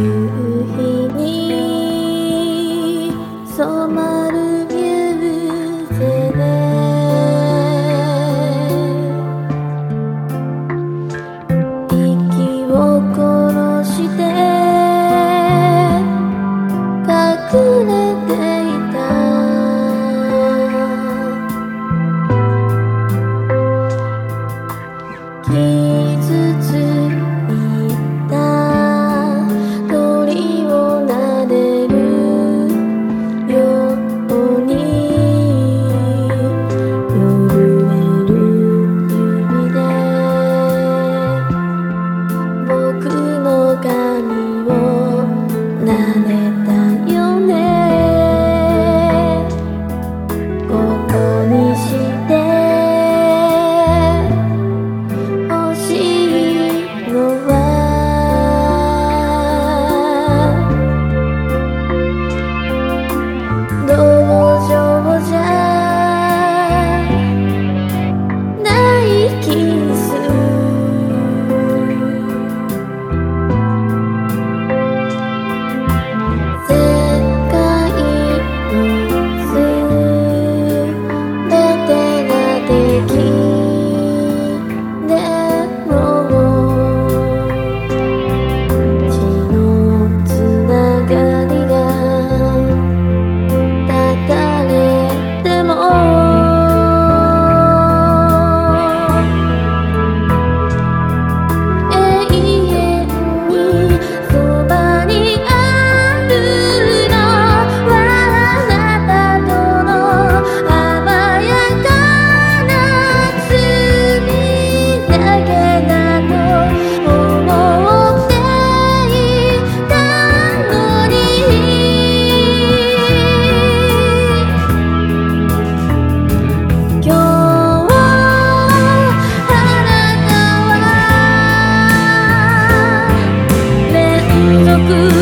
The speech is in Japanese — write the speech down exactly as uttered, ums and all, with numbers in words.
日に染まるミューゼで息を殺して隠れていた傷ついた鳥を撫でるように震える指で僕の髪を撫でたよね。ここにして欲しいのは同情じゃないキス。世界のすべてが敵でも血のつながりが断たれても永遠にそばにあるのはあなたとの甘やかな罪だけだと思っていたのに今日あなたは連続